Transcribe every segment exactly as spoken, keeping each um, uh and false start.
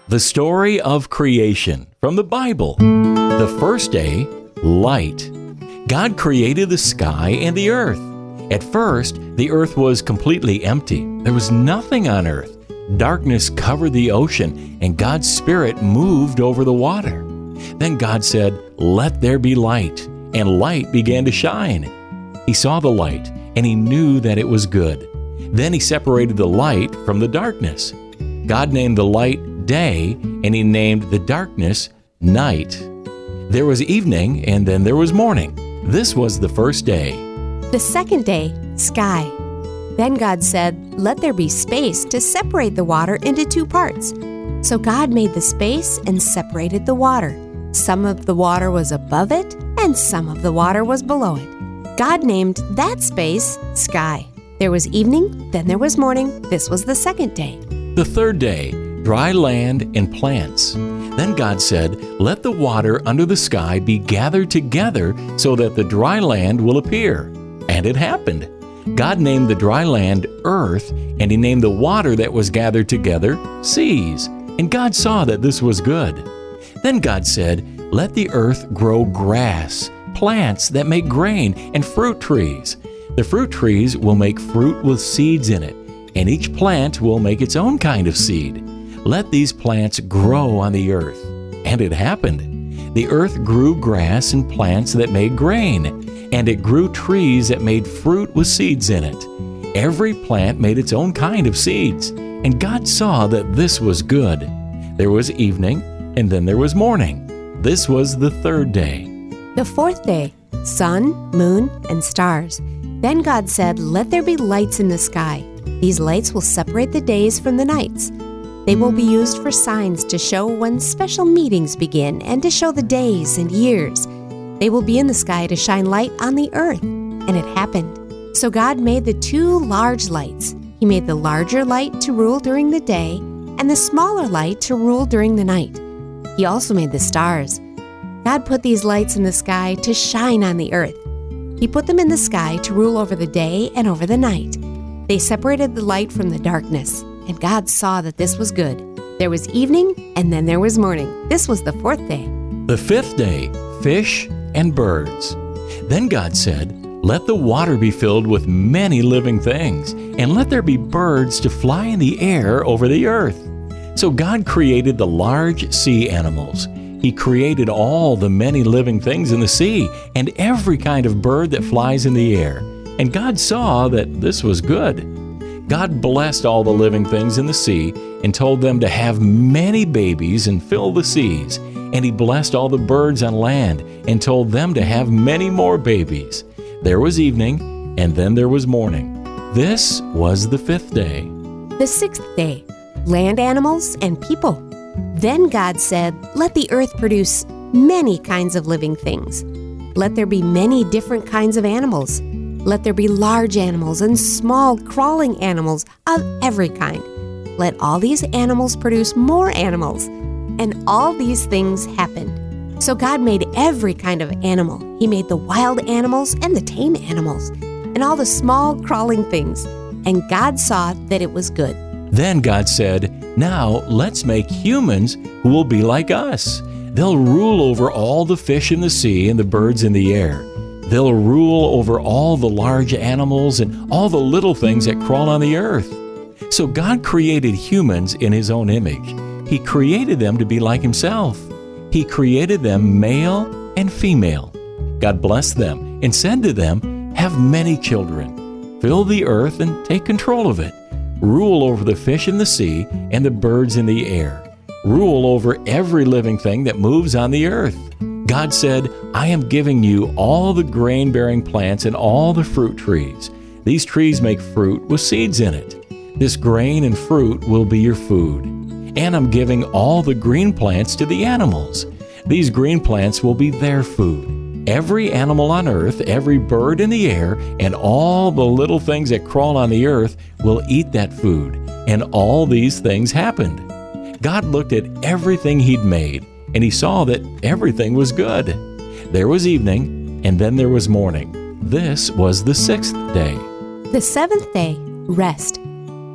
The story of creation from the Bible. The first day, light. God created the sky and the earth. At first, the earth was completely empty. There was nothing on earth. Darkness covered the ocean, and God's Spirit moved over the water. Then God said, "Let there be light," and light began to shine. He saw the light, and he knew that it was good. Then he separated the light from the darkness. God named the light day, and he named the darkness night. There was evening, and then there was morning. This was the first day. The second day, sky. Then God said, "Let there be space to separate the water into two parts." So God made the space and separated the water. Some of the water was above it, and some of the water was below it. God named that space sky. There was evening, then there was morning. This was the second day. The third day, dry land and plants. Then God said, "Let the water under the sky be gathered together so that the dry land will appear." And it happened. God named the dry land earth, and he named the water that was gathered together seas. And God saw that this was good. Then God said, "Let the earth grow grass, plants that make grain, and fruit trees. The fruit trees will make fruit with seeds in it, and each plant will make its own kind of seed. Let these plants grow on the earth." And it happened. The earth grew grass and plants that made grain, and it grew trees that made fruit with seeds in it. Every plant made its own kind of seeds, and God saw that this was good. There was evening, and then there was morning. This was the third day. The fourth day, sun, moon, and stars. Then God said, "Let there be lights in the sky. These lights will separate the days from the nights. They will be used for signs to show when special meetings begin and to show the days and years. They will be in the sky to shine light on the earth." And it happened. So God made the two large lights. He made the larger light to rule during the day and the smaller light to rule during the night. He also made the stars. God put these lights in the sky to shine on the earth. He put them in the sky to rule over the day and over the night. They separated the light from the darkness, and God saw that this was good. There was evening, and then there was morning. This was the fourth day. The fifth day, fish and birds. Then God said, "Let the water be filled with many living things, and let there be birds to fly in the air over the earth." So God created the large sea animals. He created all the many living things in the sea, and every kind of bird that flies in the air. And God saw that this was good. God blessed all the living things in the sea and told them to have many babies and fill the seas. And he blessed all the birds on land and told them to have many more babies. There was evening, and then there was morning. This was the fifth day. The sixth day, land animals and people. Then God said, "Let the earth produce many kinds of living things. Let there be many different kinds of animals. Let there be large animals and small crawling animals of every kind. Let all these animals produce more animals." And all these things happened. So God made every kind of animal. He made the wild animals and the tame animals, and all the small crawling things. And God saw that it was good. Then God said, "Now let's make humans who will be like us. They'll rule over all the fish in the sea and the birds in the air. They'll rule over all the large animals and all the little things that crawl on the earth." So God created humans in his own image. He created them to be like himself. He created them male and female. God blessed them and said to them, "Have many children. Fill the earth and take control of it. Rule over the fish in the sea and the birds in the air. Rule over every living thing that moves on the earth." God said, "I am giving you all the grain-bearing plants and all the fruit trees. These trees make fruit with seeds in it. This grain and fruit will be your food. And I'm giving all the green plants to the animals. These green plants will be their food. Every animal on earth, every bird in the air, and all the little things that crawl on the earth will eat that food." And all these things happened. God looked at everything he'd made, and he saw that everything was good. There was evening, and then there was morning. This was the sixth day. The seventh day, rest.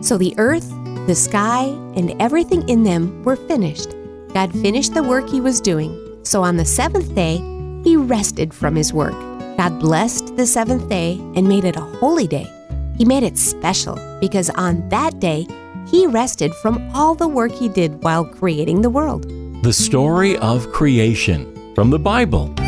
So the earth, the sky, and everything in them were finished. God finished the work He was doing. So on the seventh day, He rested from His work. God blessed the seventh day and made it a holy day. He made it special because on that day, He rested from all the work He did while creating the world. The story of creation from the Bible.